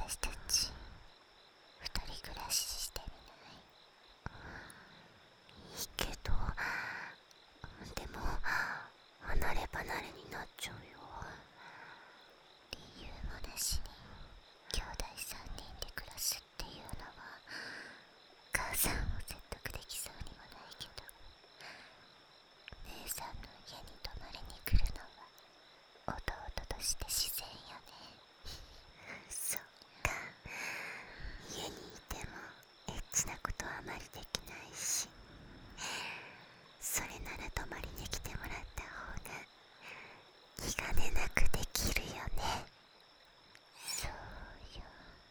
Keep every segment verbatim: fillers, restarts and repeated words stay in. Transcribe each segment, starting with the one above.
私たち二人暮らししてみない？いいけど、でも離れ離れになっちゃうよ。理由もなしに兄弟三人で暮らすっていうのは母さんを説得できそうにもないけど、姉さんの家に泊まりに来るのは弟として自然よね。そっか、家にいてもエッチなことはあまりできないし、それなら泊まりに来てもらった方が気兼ねなくできるよね。そうよ、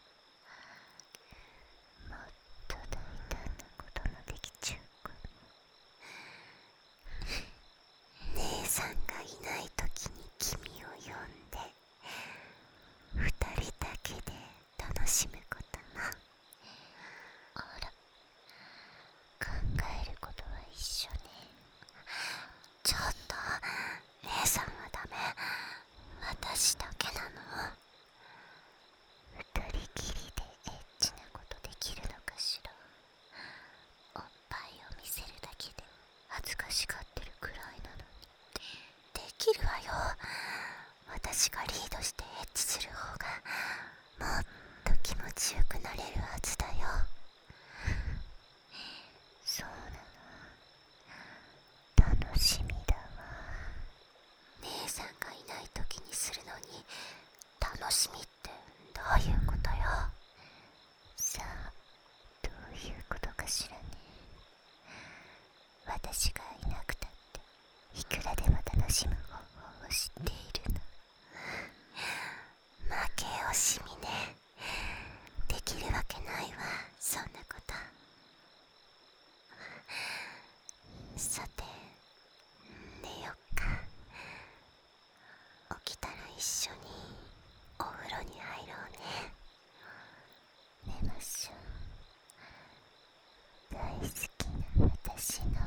もっと大胆なこともできちゃうかも。姉さんがいない時に君を呼んで二人だけで楽しむことも。あら、考えることは一緒ね。ちょっと、姉さんはダメ。私だけなの？二人きりでエッチなことできるのかしら。おっぱいを見せるだけで恥ずかしがってるくらいなのに。できるわよ。私がリードしてエッチする方がもっと気持ちよくなれるはずだよ。そうなの？楽しみだわ。姉さんがいない時にするのに楽しみってどういうことよ。さあ、どういうことかしらね。私がいなくたっていくらでも楽しむ方法を知っているの。負け惜しみね。できるわけないわ、そんなこと。さて、寝よっか。起きたら一緒にお風呂に入ろうね。寝ましょう。大好きな私の